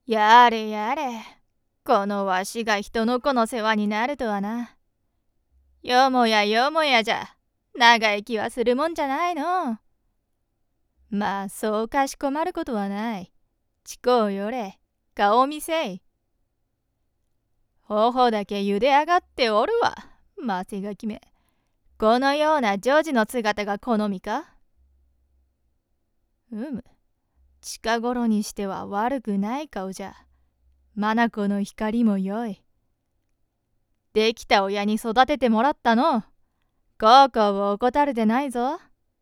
やれやれ、このわしが人の子の世話になるとはな。よもやよもやじゃ、長生きはするもんじゃないの。まあ、そうかしこまることはない。ちこうよれ、顔見せい。頬だけ茹で上がっておるわ、マセガキめ。このようなジョージの姿が好みか？近頃にしては悪くない顔じゃ。眼の光もよい。できた親に育ててもらったの。孝行を怠るでないぞ。